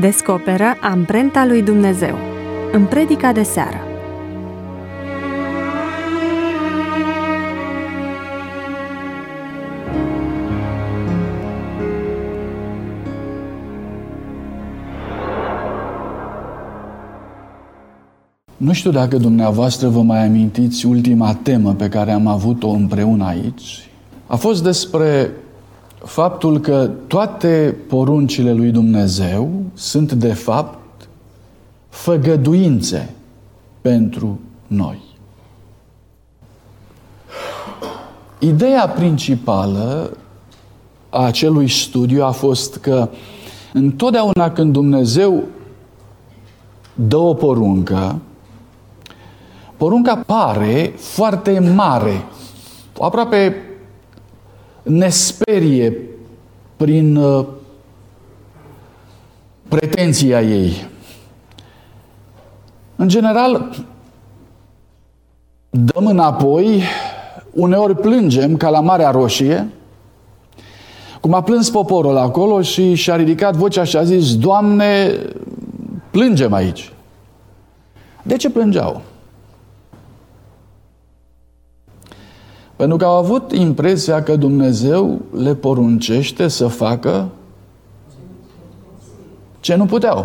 Descoperă amprenta lui Dumnezeu în predica de seară. Nu știu dacă dumneavoastră vă mai amintiți ultima temă pe care am avut-o împreună aici. A fost despre faptul că toate poruncile lui Dumnezeu sunt de fapt făgăduințe pentru noi. Ideea principală a acelui studiu a fost că întotdeauna când Dumnezeu dă o poruncă, porunca pare foarte mare, aproape ne sperie prin pretenția ei. În general, dăm înapoi, uneori plângem ca la Marea Roșie, cum a plâns poporul acolo și și-a ridicat vocea și a zis: Doamne, plângem aici. De ce plângeau? Pentru că au avut impresia că Dumnezeu le poruncește să facă ce nu puteau.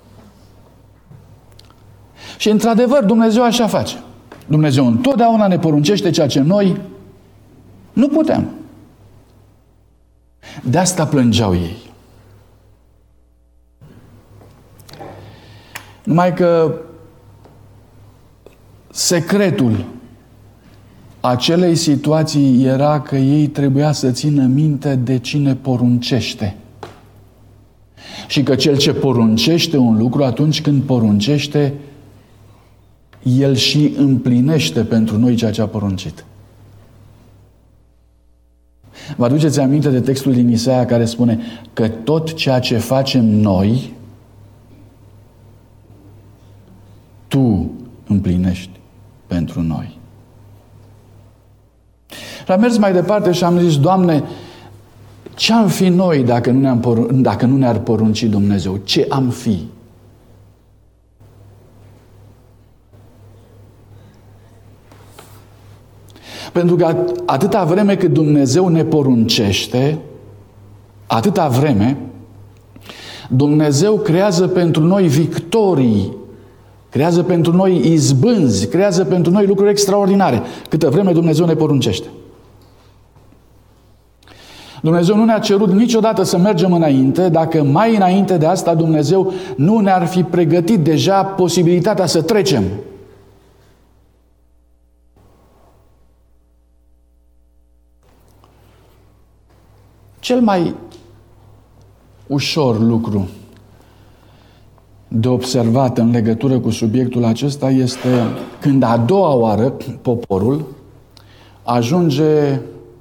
Și într-adevăr Dumnezeu așa face. Dumnezeu întotdeauna ne poruncește ceea ce noi nu putem. De asta plângeau ei. Numai că secretul acelei situații era că ei trebuia să țină minte de cine poruncește. Și că cel ce poruncește un lucru, atunci când poruncește, el și împlinește pentru noi ceea ce a poruncit. Vă aduceți aminte de textul din Isaia care spune că tot ceea ce facem noi, Tu împlinești pentru noi. Și am mers mai departe și am zis: Doamne, ce-am fi noi dacă nu ne-ar porunci Dumnezeu? Ce am fi? Pentru că atâta vreme cât Dumnezeu ne poruncește, atâta vreme Dumnezeu creează pentru noi victorii, creează pentru noi izbânzi, creează pentru noi lucruri extraordinare, câtă vreme Dumnezeu ne poruncește. Dumnezeu nu ne-a cerut niciodată să mergem înainte dacă mai înainte de asta Dumnezeu nu ne-ar fi pregătit deja posibilitatea să trecem. Cel mai ușor lucru de observat în legătură cu subiectul acesta este când a doua oară poporul ajunge,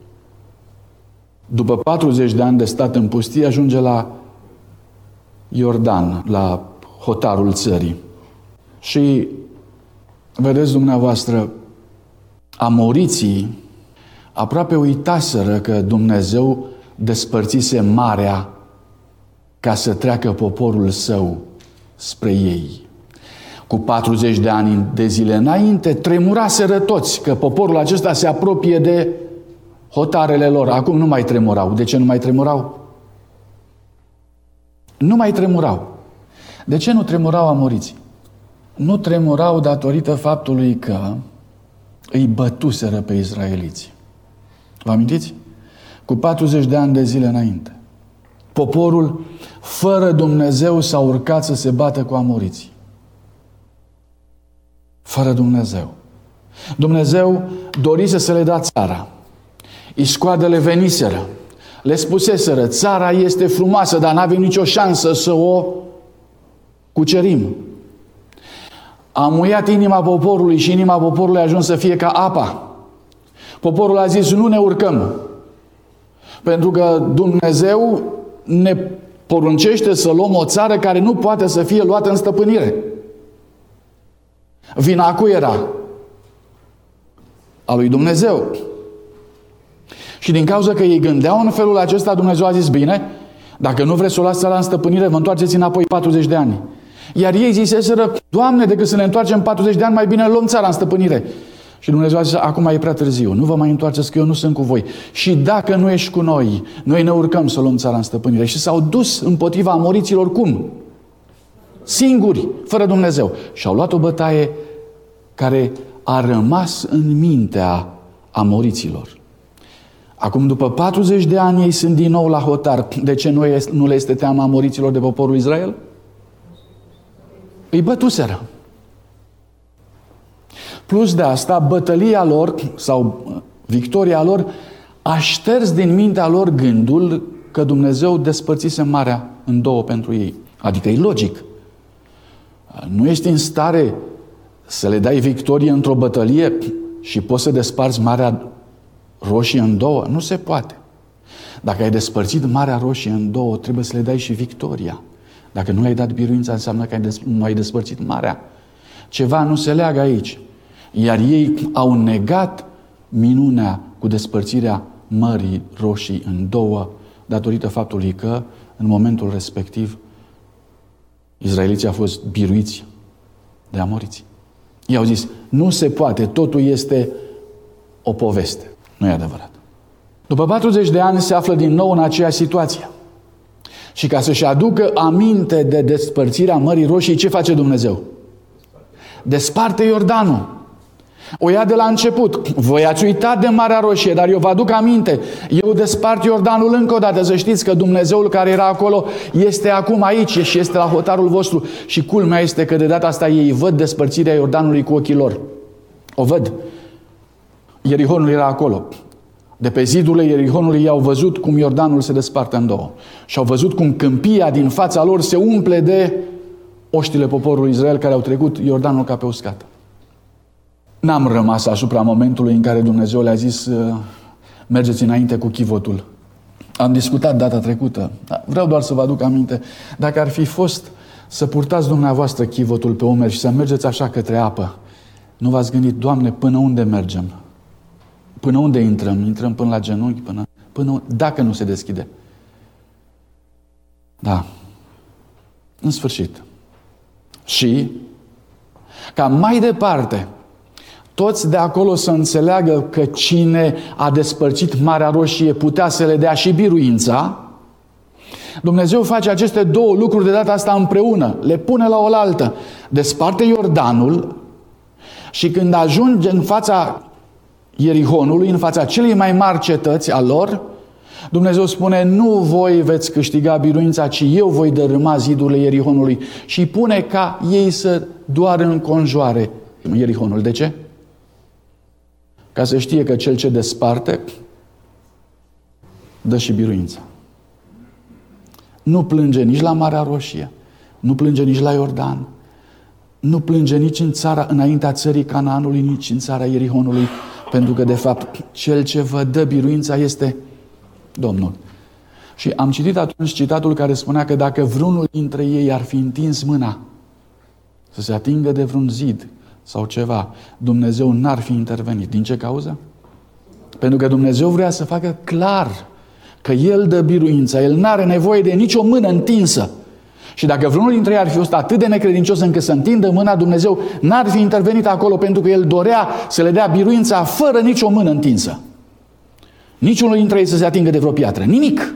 după 40 de ani de stat în pustie, ajunge la Iordan, la hotarul țării. Și vedeți dumneavoastră, amoriții aproape uitaseră că Dumnezeu despărțise marea ca să treacă poporul său spre ei. Cu 40 de ani de zile înainte, tremuraseră toți că poporul acesta se apropie de hotarele lor. Acum nu mai tremurau. De ce nu mai tremurau? Nu mai tremurau. De ce nu tremurau amoriții? Nu tremurau datorită faptului că îi bătuseră pe izraeliți. Vă amintiți? Cu 40 de ani de zile înainte. Poporul, fără Dumnezeu, s-a urcat să se bată cu amoriții. Fără Dumnezeu. Dumnezeu dorise să le dea țara. Iscoadele veniseră. Le spuseseră: țara este frumoasă, dar n-avem nicio șansă să o cucerim. A muiat inima poporului și inima poporului a ajuns să fie ca apa. Poporul a zis: nu ne urcăm. Pentru că Dumnezeu ne poruncește să luăm o țară care nu poate să fie luată în stăpânire. Vina a cui era? A lui Dumnezeu. Și din cauza că ei gândeau în felul acesta, Dumnezeu a zis: bine, Dacă nu vreți să o luați țara în stăpânire, vă întoarceți înapoi 40 de ani. Iar ei ziseseră, Doamne, decât să ne întoarcem 40 de ani, mai bine luăm țara în stăpânire. Și Dumnezeu a zis, acum e prea târziu, nu vă mai întoarceți că eu nu sunt cu voi. Și dacă nu ești cu noi, noi ne urcăm să luăm țara în stăpânire. Și s-au dus împotriva amoriților cum? Singuri, fără Dumnezeu. Și au luat o bătaie care a rămas în mintea amoriților. Acum, după 40 de ani, ei sunt din nou la hotar. De ce nu le este teama amoriților de poporul Israel? Îi bătuseră. Plus de asta, bătălia lor sau victoria lor a șters din mintea lor gândul că Dumnezeu despărțise marea în două pentru ei. Adică e logic. Nu ești în stare să le dai victorie într-o bătălie și poți să desparți Marea Roșie în două? Nu se poate. Dacă ai despărțit Marea Roșie în două, trebuie să le dai și victoria. Dacă nu le-ai dat biruința, înseamnă că nu ai despărțit marea. Ceva nu se leagă aici. Iar ei au negat minunea cu despărțirea Mării Roșii în două, datorită faptului că, în momentul respectiv, izraeliții au fost biruiți de amoriți. Ei au zis, nu se poate, totul este o poveste. Nu e adevărat. După 40 de ani se află din nou în aceeași situație. Și ca să-și aducă aminte de despărțirea Mării Roșii, ce face Dumnezeu? Desparte Iordanul. O ia de la început. Voi ați uitat de Marea Roșie, dar eu vă aduc aminte. Eu despart Iordanul încă o dată. Să știți că Dumnezeul care era acolo este acum aici și este la hotarul vostru. Și culmea este că de data asta ei văd despărțirea Iordanului cu ochii lor. O văd. Ierihonul era acolo. De pe zidurile Ierihonului i-au văzut cum Iordanul se desparte în două. Și au văzut cum câmpia din fața lor se umple de oștile poporului Israel care au trecut Iordanul ca pe uscat. N-am rămas asupra momentului în care Dumnezeu le-a zis mergeți înainte cu chivotul. Am discutat data trecută. Vreau doar să vă aduc aminte. Dacă ar fi fost să purtați dumneavoastră chivotul pe umeri și să mergeți așa către apă, nu v-ați gândit, Doamne, până unde mergem? Până unde intrăm? Intrăm până la genunchi? Până dacă nu se deschide. Da. În sfârșit. Și ca mai departe toți de acolo să înțeleagă că cine a despărțit Marea Roșie putea să le dea și biruința, Dumnezeu face aceste două lucruri de data asta împreună, le pune la oaltă, desparte Iordanul și când ajunge în fața Ierihonului, în fața celei mai mari cetăți a lor, Dumnezeu spune, nu voi veți câștiga biruința, ci eu voi dărâma zidurile Ierihonului și îi pune ca ei să doară înconjoare Ierihonul. De ce? Ca să știe că cel ce desparte dă și biruința. Nu plânge nici la Marea Roșie, nu plânge nici la Iordan, nu plânge nici în țara, înaintea țării Canaanului, nici în țara Ierihonului, pentru că de fapt cel ce vă dă biruința este Domnul. Și am citit atunci citatul care spunea că dacă vreunul dintre ei ar fi întins mâna să se atingă de vreun zid sau ceva, Dumnezeu n-ar fi intervenit. Din ce cauză? Pentru că Dumnezeu vrea să facă clar că El dă biruința. El n-are nevoie de nicio mână întinsă. Și dacă vreunul dintre ei ar fi fost atât de necredincios încât să întindă mâna, Dumnezeu n-ar fi intervenit acolo, pentru că El dorea să le dea biruința fără nicio mână întinsă. Niciunul dintre ei să se atingă de vreo piatră. Nimic.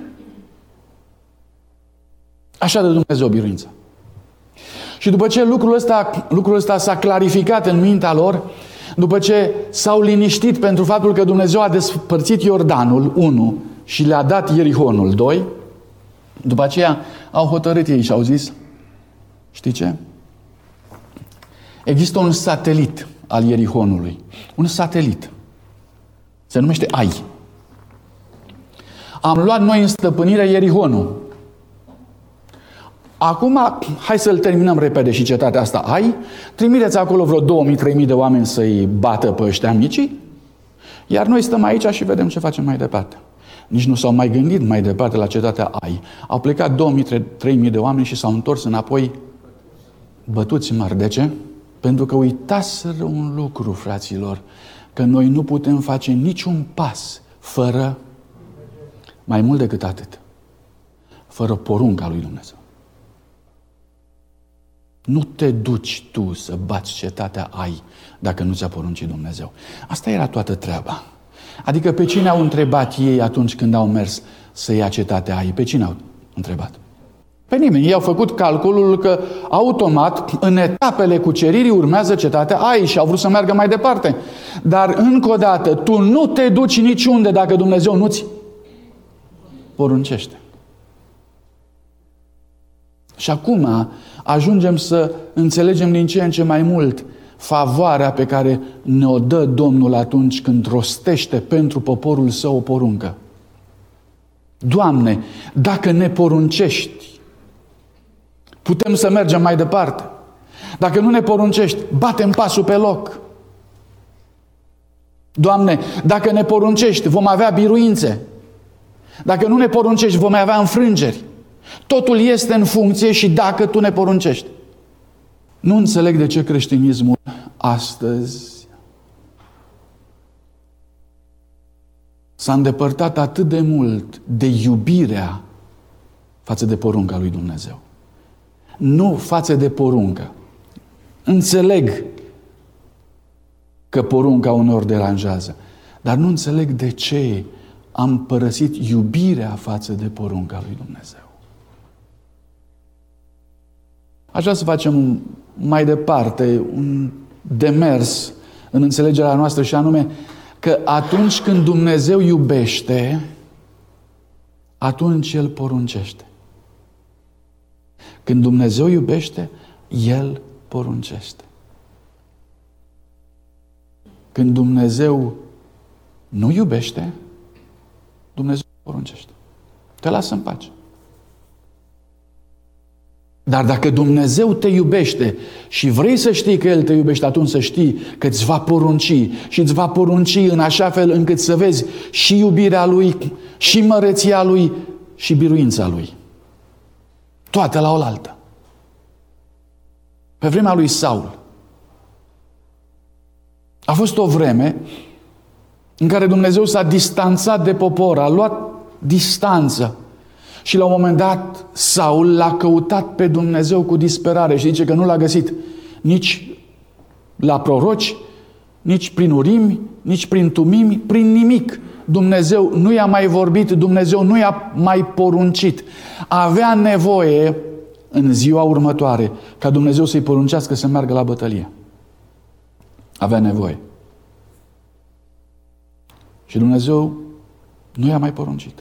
Așa dă Dumnezeu biruința. Și după ce lucrul ăsta s-a clarificat în mintea lor, după ce s-au liniștit pentru faptul că Dumnezeu a despărțit Iordanul 1 și le-a dat Ierihonul 2, după aceea au hotărât ei și au zis, știi ce? Există un satelit al Ierihonului. Un satelit. Se numește Ai. Am luat noi în stăpânire Ierihonul. Acum, hai să-l terminăm repede și cetatea asta Ai. Trimiteți acolo vreo 2000-3000 de oameni să-i bată pe ăștia micii, iar noi stăm aici și vedem ce facem mai departe. Nici nu s-au mai gândit mai departe la cetatea Ai. Au plecat 2000-3000 de oameni și s-au întors înapoi bătuți mari. De ce? Pentru că uitaseră un lucru, fraților, că noi nu putem face niciun pas fără mai mult decât atât. fără porunca lui Dumnezeu. Nu te duci tu să bați cetatea Ai dacă nu ți-a poruncit Dumnezeu. Asta era toată treaba. Adică pe cine au întrebat ei atunci când au mers să ia cetatea Ai? Pe cine au întrebat? Pe nimeni. Ei au făcut calculul că automat în etapele cuceririi urmează cetatea Ai și au vrut să meargă mai departe. Dar încă o dată, tu nu te duci niciunde dacă Dumnezeu nu-ți poruncește. Și acum ajungem să înțelegem din ce în ce mai mult favoarea pe care ne-o dă Domnul atunci când rostește pentru poporul său o poruncă. Doamne, dacă ne poruncești, putem să mergem mai departe. Dacă nu ne poruncești, batem pasul pe loc. Doamne, dacă ne poruncești, vom avea biruințe. Dacă nu ne poruncești, vom avea înfrângeri. Totul este în funcție și dacă Tu ne poruncești. Nu înțeleg de ce creștinismul astăzi s-a îndepărtat atât de mult de iubirea față de porunca lui Dumnezeu. Nu față de poruncă. Înțeleg că porunca uneori deranjează, dar nu înțeleg de ce am părăsit iubirea față de porunca lui Dumnezeu. Aș vrea să facem mai departe un demers în înțelegerea noastră și anume că atunci când Dumnezeu iubește, atunci El poruncește. Când Dumnezeu iubește, El poruncește. Când Dumnezeu nu iubește, Dumnezeu poruncește. Te lasă în pace. Dar dacă Dumnezeu te iubește și vrei să știi că El te iubește, atunci să știi că îți va porunci și îți va porunci în așa fel încât să vezi și iubirea Lui, și măreția Lui, și biruința Lui. Toate la oaltă. Pe vremea lui Saul a fost o vreme în care Dumnezeu s-a distanțat de popor, a luat distanță. Și la un moment dat, Saul l-a căutat pe Dumnezeu cu disperare și zice că nu l-a găsit nici la proroci, nici prin urimi, nici prin tumimi, prin nimic. Dumnezeu nu i-a mai vorbit, Dumnezeu nu i-a mai poruncit. Avea nevoie în ziua următoare ca Dumnezeu să-i poruncească să meargă la bătălie. Avea nevoie. Și Dumnezeu nu i-a mai poruncit.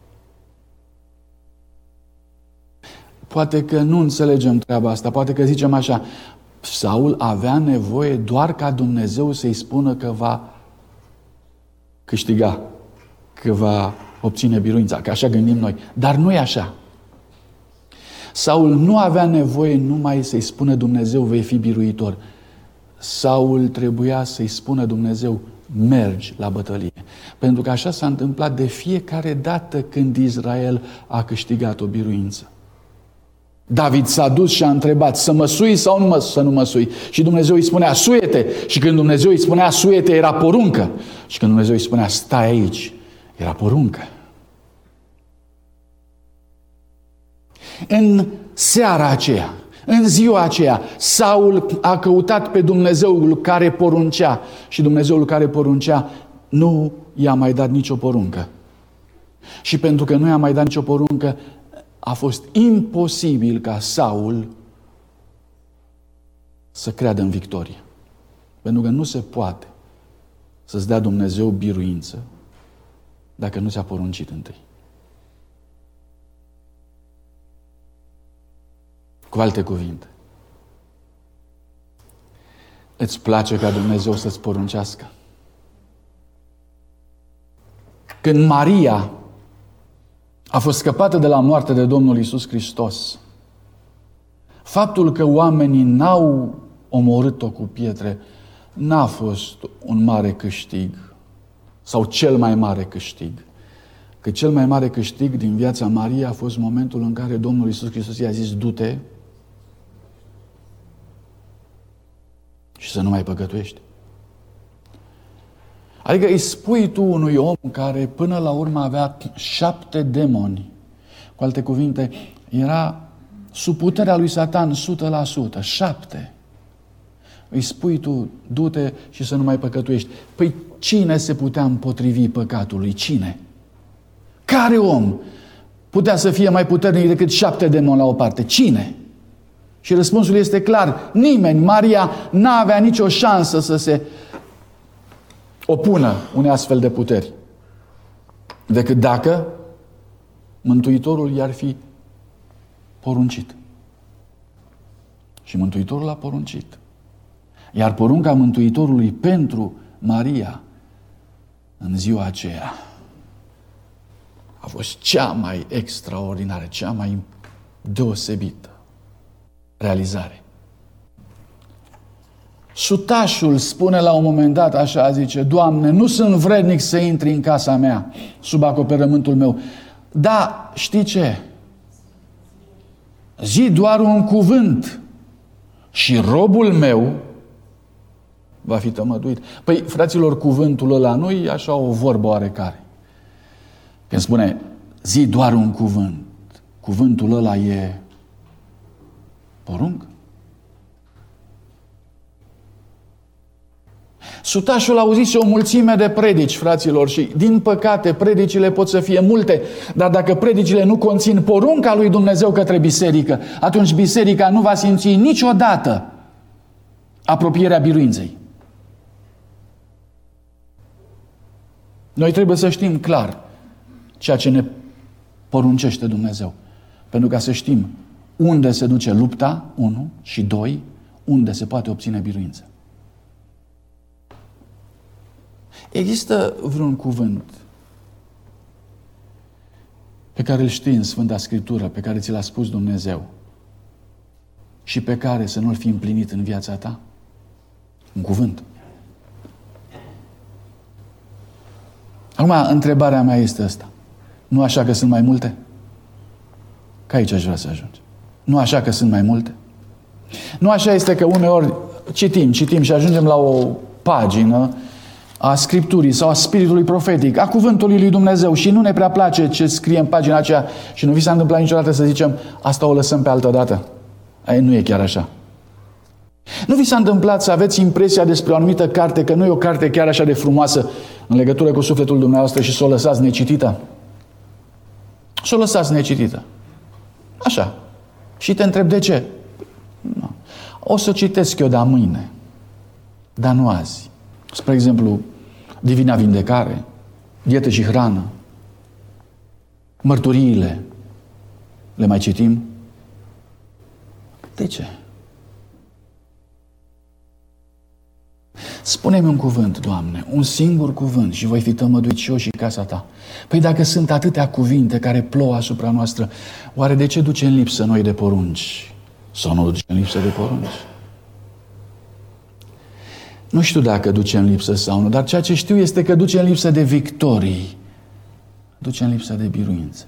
Poate că nu înțelegem treaba asta, poate că zicem așa, Saul avea nevoie doar ca Dumnezeu să-i spună că va câștiga, că va obține biruința, că așa gândim noi. Dar nu e așa. Saul nu avea nevoie numai să-i spună Dumnezeu vei fi biruitor. Saul trebuia să-i spună Dumnezeu mergi la bătălie. Pentru că așa s-a întâmplat de fiecare dată când Israel a câștigat o biruință. David s-a dus și a întrebat să mă sui sau să nu mă sui. Și Dumnezeu îi spunea suie-te. Și când Dumnezeu îi spunea suie-te, era poruncă. Și când Dumnezeu îi spunea stai aici, era poruncă. În seara aceea, în ziua aceea, Saul a căutat pe Dumnezeul care poruncea. Și Dumnezeul care poruncea nu i-a mai dat nicio poruncă. Și pentru că nu i-a mai dat nicio poruncă, a fost imposibil ca Saul să creadă în victorie. Pentru că nu se poate să-ți dea Dumnezeu biruință dacă nu ți-a poruncit întâi. Cu alte cuvinte, îți place ca Dumnezeu să-ți poruncească? Când Maria a fost scăpată de la moarte de Domnul Iisus Hristos, faptul că oamenii n-au omorât-o cu pietre n-a fost un mare câștig sau cel mai mare câștig. Că cel mai mare câștig din viața Mariei a fost momentul în care Domnul Iisus Hristos i-a zis du-te și să nu mai păcătuiești. Adică îi spui tu unui om care până la urmă avea 7 demoni Cu alte cuvinte, era sub puterea lui Satan 100%, 7. Îi spui tu, du-te și să nu mai păcătuiești. Păi cine se putea împotrivi păcatului? Cine? Care om putea să fie mai puternic decât 7 demoni la o parte? Cine? Și răspunsul este clar. Nimeni. Maria n-avea nicio șansă să se opună unei astfel de puteri. Decât dacă Mântuitorul i-ar fi poruncit. Și Mântuitorul a poruncit. Iar porunca Mântuitorului pentru Maria în ziua aceea a fost cea mai extraordinară, cea mai deosebită realizare. Sutașul spune la un moment dat așa, zice: Doamne, nu sunt vrednic să intri în casa mea, sub acoperământul meu. Da, știi ce? Zi doar un cuvânt și robul meu va fi tămăduit. Păi, fraților, cuvântul ăla nu e așa o vorbă oarecare. Când spune zi doar un cuvânt, cuvântul ăla e poruncă. Sutașul auzise o mulțime de predici, fraților, și din păcate predicile pot să fie multe, dar dacă predicile nu conțin porunca lui Dumnezeu către biserică, atunci biserica nu va simți niciodată apropierea biruinței. Noi trebuie să știm clar ceea ce ne poruncește Dumnezeu, pentru ca să știm unde se duce lupta, 1, și 2, unde se poate obține biruință. Există vreun cuvânt pe care îl știi în Sfânta Scriptură, pe care ți l-a spus Dumnezeu și pe care să nu-l fi împlinit în viața ta? Un cuvânt. Acum, întrebarea mea este asta. Nu așa că sunt mai multe? Că aici aș vrea să ajungi. Nu așa că sunt mai multe? Nu așa este că uneori citim și ajungem la o pagină a Scripturii sau a Spiritului profetic, a Cuvântului lui Dumnezeu și nu ne prea place ce scrie în pagina aceea și nu vi s-a întâmplat niciodată să zicem asta o lăsăm pe altă dată? Nu e chiar așa. Nu vi s-a întâmplat să aveți impresia despre o anumită carte că nu e o carte chiar așa de frumoasă în legătură cu sufletul dumneavoastră și să o lăsați necitită? Să o lăsați necitită. Așa. Și te întreb de ce? Nu. O să o citesc eu, dar mâine. Dar nu azi. Spre exemplu, Divina Vindecare, Dietă și Hrană, Mărturiile. Le mai citim? De ce? Spune-mi un cuvânt, Doamne, un singur cuvânt și voi fi tămăduit și eu și casa ta. Păi dacă sunt atâtea cuvinte care plouă asupra noastră, oare de ce duce în lipsă noi de porunci? Sau nu duce în lipsă de porunci? Nu știu dacă duce în lipsă sau nu, dar ceea ce știu este că duce în lipsă de victorii, duce în lipsă de biruințe.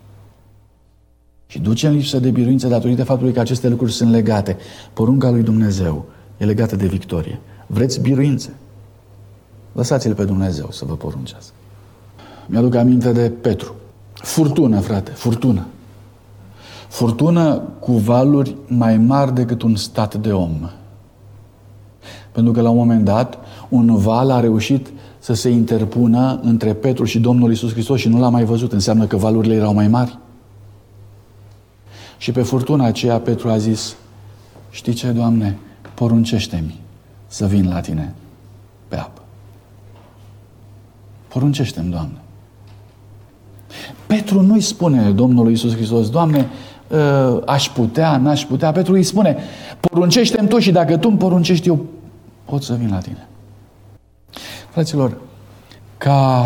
Și duce în lipsă de biruințe datorită faptului că aceste lucruri sunt legate. Porunca lui Dumnezeu e legată de victorie. Vreți biruințe? Lăsați-l pe Dumnezeu să vă poruncească. Mi-aduc aminte de Petru. Furtună, frate, furtună. Furtună cu valuri mai mari decât un stat de om. Pentru că la un moment dat, un val a reușit să se interpună între Petru și Domnul Iisus Hristos și nu l-a mai văzut. Înseamnă că valurile erau mai mari. Și pe furtuna aceea Petru a zis: știi ce, Doamne, poruncește-mi să vin la tine pe apă. Poruncește-mi, Doamne. Petru nu-i spune Domnului Iisus Hristos: Doamne, aș putea, n-aș putea. Petru îi spune: poruncește-mi tu și dacă tu îmi poruncești, eu pot să vin la tine. Fraților, ca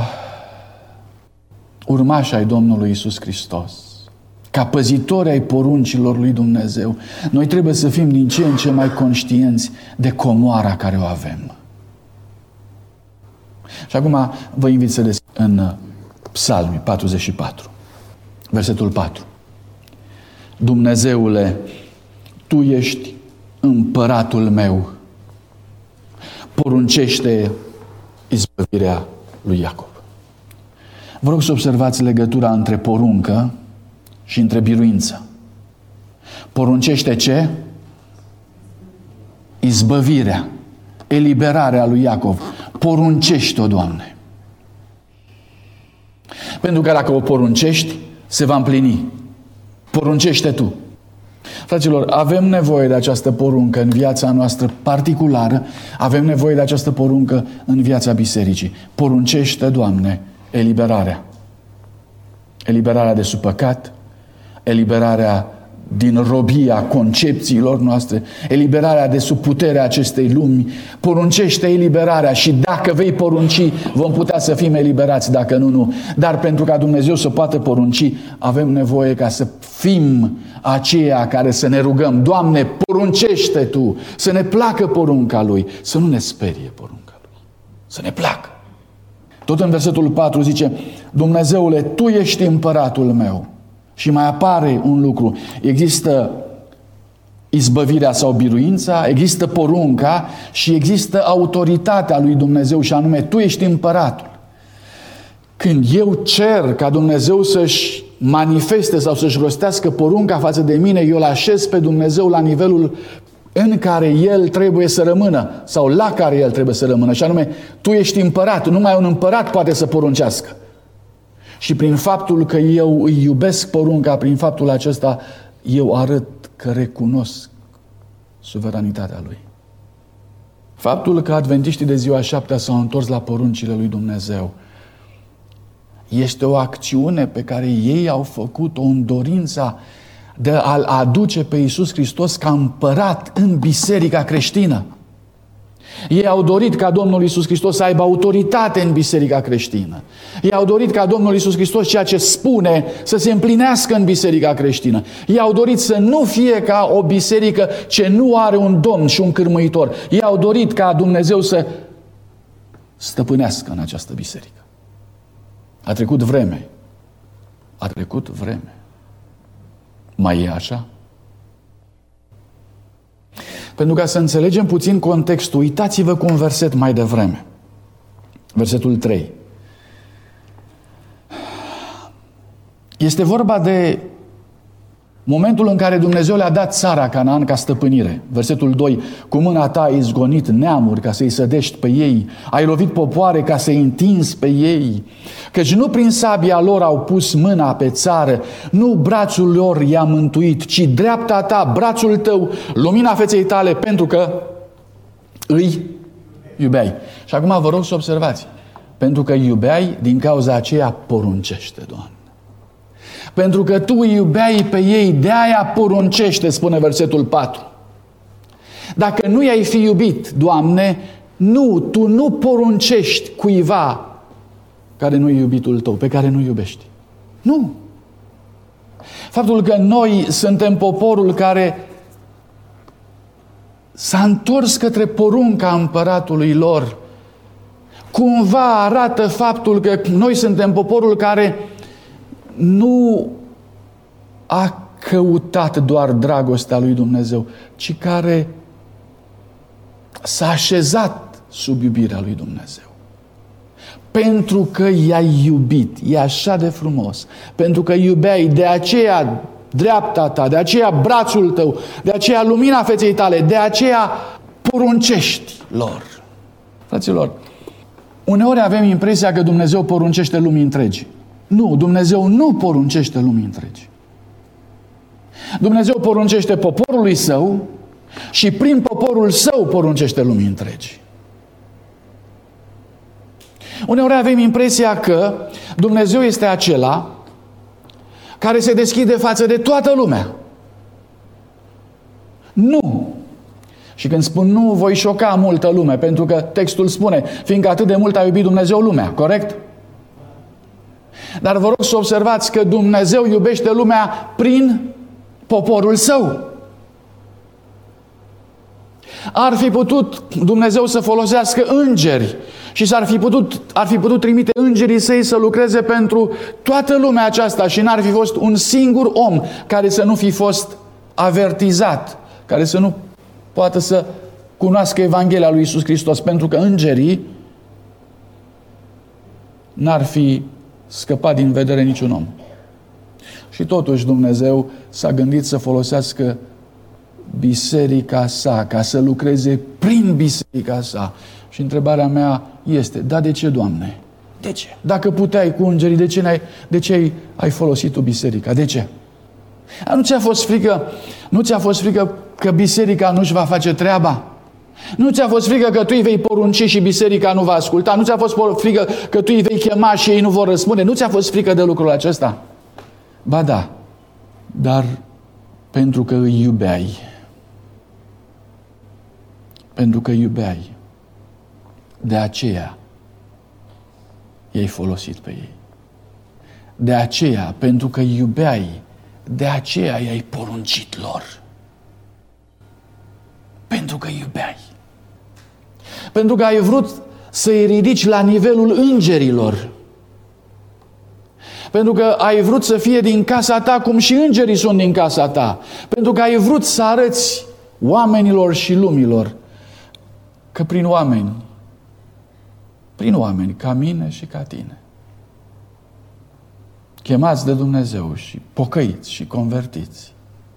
urmași ai Domnului Iisus Hristos, ca păzitori ai poruncilor lui Dumnezeu, noi trebuie să fim din ce în ce mai conștienți de comoara care o avem. Și acum vă invit să deschideți în Psalmi 44, versetul 4. Dumnezeule, Tu ești împăratul meu, poruncește izbăvirea lui Iacob. Vă rog să observați legătura între poruncă și între biruință. Poruncește ce? Izbăvirea, eliberarea lui Iacov. Poruncește-o, Doamne. Pentru că dacă o poruncești, se va împlini. Poruncește Tu. Fraților, avem nevoie de această poruncă în viața noastră particulară, avem nevoie de această poruncă în viața bisericii. Poruncește, Doamne, eliberarea. Eliberarea de sub păcat, eliberarea din robia concepțiilor noastre, eliberarea de sub puterea acestei lumi. Poruncește eliberarea și dacă vei porunci, vom putea să fim eliberați, dacă nu, nu. Dar pentru ca Dumnezeu să poată porunci, avem nevoie ca să fim aceia care să ne rugăm: Doamne, poruncește Tu, să ne placă porunca Lui, să nu ne sperie porunca Lui, să ne placă. Tot în versetul 4 zice: Dumnezeule, Tu ești împăratul meu. Și mai apare un lucru: există izbăvirea sau biruința, există porunca și există autoritatea lui Dumnezeu, și anume Tu ești împăratul. Când eu cer ca Dumnezeu să-și manifeste sau să-și rostească porunca față de mine, eu îl așez pe Dumnezeu la nivelul în care El trebuie să rămână sau la care El trebuie să rămână, și anume Tu ești împărat. Numai un împărat poate să poruncească. Și prin faptul că eu îi iubesc porunca, prin faptul acesta eu arăt că recunosc suveranitatea Lui. Faptul că adventiștii de ziua 7 s-au întors la poruncile lui Dumnezeu este o acțiune pe care ei au făcut-o în dorința de a-L aduce pe Iisus Hristos ca împărat în biserica creștină. Ei au dorit ca Domnul Iisus Hristos să aibă autoritate în biserica creștină. Ei au dorit ca Domnul Iisus Hristos ceea ce spune să se împlinească în biserica creștină. Ei au dorit să nu fie ca o biserică ce nu are un domn și un cârmuitor. Ei au dorit ca Dumnezeu să stăpânească în această biserică. A trecut vreme. A trecut vreme. Mai e așa? Pentru ca să înțelegem puțin contextul, uitați-vă cu un verset mai devreme. Versetul 3. Este vorba de momentul în care Dumnezeu le-a dat țara Canaan ca stăpânire. Versetul 2. Cu mâna ta ai izgonit neamuri ca să-i sădești pe ei, ai lovit popoare ca să-i întinzi pe ei, căci nu prin sabia lor au pus mâna pe țară, nu brațul lor i-a mântuit, ci dreapta ta, brațul tău, lumina feței tale, pentru că îi iubeai. Și acum vă rog să observați: pentru că îi iubeai, din cauza aceea poruncește, Doamne. Pentru că Tu îi iubeai pe ei, de-aia poruncește, spune versetul 4. Dacă nu i-ai fi iubit, Doamne, Tu nu poruncești cuiva care nu e iubitul Tău, pe care nu iubești. Nu. Faptul că noi suntem poporul care s-a întors către porunca împăratului lor, cumva arată faptul că noi suntem poporul care nu a căutat doar dragostea lui Dumnezeu, ci care s-a așezat sub iubirea lui Dumnezeu. Pentru că i-ai iubit, e așa de frumos, pentru că iubeai, de aceea dreapta ta, de aceea brațul tău, de aceea lumina feței tale, de aceea poruncești lor. Fraților, uneori avem impresia că Dumnezeu poruncește lumii întregi. Nu, Dumnezeu nu poruncește lumii întregi. Dumnezeu poruncește poporului Său și prin poporul Său poruncește lumii întregi. Uneori avem impresia că Dumnezeu este acela care se deschide față de toată lumea. Nu! Și când spun nu, voi șoca multă lume, pentru că textul spune: fiindcă atât de mult a iubit Dumnezeu lumea, corect? Dar vă rog să observați că Dumnezeu iubește lumea prin poporul Său. Ar fi putut Dumnezeu să folosească îngeri și ar fi putut trimite îngerii Săi să lucreze pentru toată lumea aceasta și n-ar fi fost un singur om care să nu fi fost avertizat, care să nu poată să cunoască Evanghelia lui Iisus Hristos, pentru că îngerii n-ar fi scăpat din vedere niciun om. Și totuși Dumnezeu s-a gândit să folosească biserica sa, ca să lucreze prin biserica sa. Și întrebarea mea este, da, de ce, Doamne? De ce? Dacă puteai cu îngerii, de ce ai folosit tu biserica? De ce? Nu ți-a fost frică că biserica nu-și va face treaba? Nu ți-a fost frică că tu îi vei porunci și biserica nu va asculta? Nu ți-a fost frică că tu îi vei chema și ei nu vor răspunde? Nu ți-a fost frică de lucrul acesta? Ba da, dar pentru că îi iubeai. Pentru că iubeai. De aceea i-ai folosit pe ei. De aceea, pentru că iubeai, de aceea i-ai poruncit lor. Pentru că iubeai. Pentru că ai vrut să-i ridici la nivelul îngerilor. Pentru că ai vrut să fie din casa ta cum și îngerii sunt din casa ta. Pentru că ai vrut să arăți oamenilor și lumilor că prin oameni ca mine și ca tine, chemați de Dumnezeu și pocăiți și convertiți,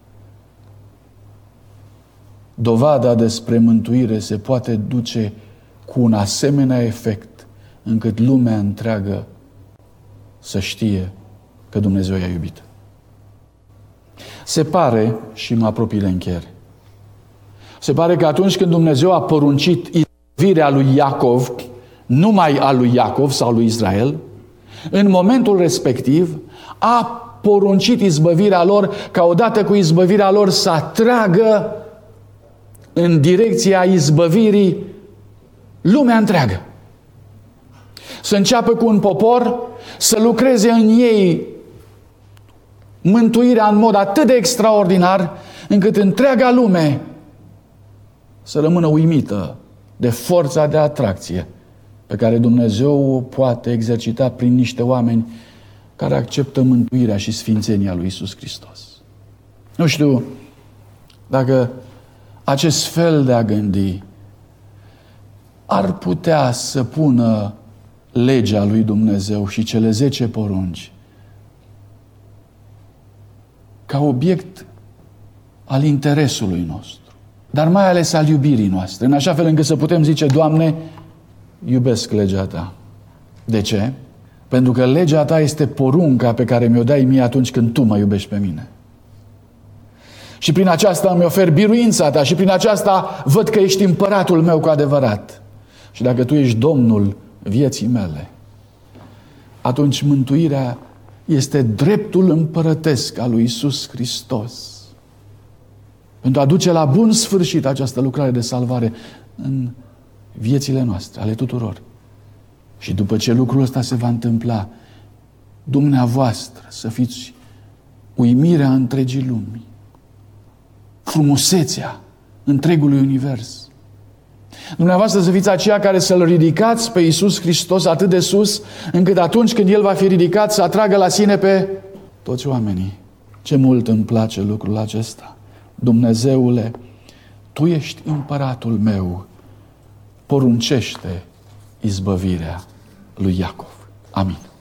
dovada despre mântuire se poate duce cu un asemenea efect încât lumea întreagă să știe că Dumnezeu i-a iubit. Se pare, și mă apropii de încheiere, se pare că atunci când Dumnezeu a poruncit izbăvirea lui Iacov, numai a lui Iacov sau lui Israel, în momentul respectiv a poruncit izbăvirea lor ca odată cu izbăvirea lor să atragă în direcția izbăvirii lumea întreagă. Să înceapă cu un popor, să lucreze în ei mântuirea în mod atât de extraordinar, încât întreaga lume să rămână uimită de forța de atracție pe care Dumnezeu o poate exercita prin niște oameni care acceptă mântuirea și sfințenia lui Iisus Hristos. Nu știu dacă acest fel de a gândi ar putea să pună legea lui Dumnezeu și cele 10 porunci ca obiect al interesului nostru, dar mai ales al iubirii noastre, în așa fel încât să putem zice, Doamne, iubesc legea Ta. De ce? Pentru că legea Ta este porunca pe care mi-o dai mie atunci când Tu mă iubești pe mine. Și prin aceasta îmi oferi biruința Ta și prin aceasta văd că ești împăratul meu cu adevărat. Și dacă Tu ești Domnul vieții mele, atunci mântuirea este dreptul împărătesc al lui Iisus Hristos pentru a duce la bun sfârșit această lucrare de salvare în viețile noastre, ale tuturor. Și după ce lucrul ăsta se va întâmpla, dumneavoastră să fiți uimirea întregii lumi, frumusețea întregului univers. Dumneavoastră să fiți aceia care să-L ridicați pe Iisus Hristos atât de sus, încât atunci când El va fi ridicat să atragă la sine pe toți oamenii. Ce mult îmi place lucrul acesta. Dumnezeule, Tu ești împăratul meu, poruncește izbăvirea lui Iacov. Amin.